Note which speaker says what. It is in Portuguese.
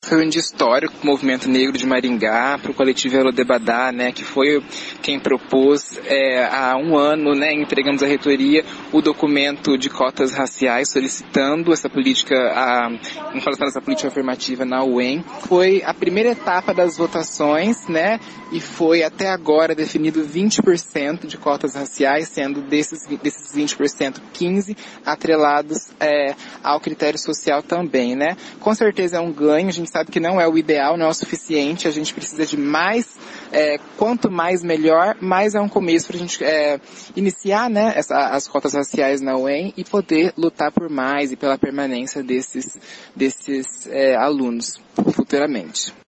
Speaker 1: Foi um dia histórico para o movimento negro de Maringá, para o coletivo Elodebadá, né, que foi quem propôs há um ano, né, entregamos à reitoria o documento de cotas raciais, solicitando essa política, implantação dessa política afirmativa na UEM. Foi a primeira etapa das votações, né, e foi até agora definido 20% de cotas raciais, sendo desses 20%, 15% atrelados ao critério social também, né. Com certeza é um ganho, a gente sabe que não é o ideal, não é o suficiente, a gente precisa de mais, quanto mais melhor, mais é um começo para a gente iniciar, né, as cotas raciais na UEM e poder lutar por mais e pela permanência desses alunos futuramente.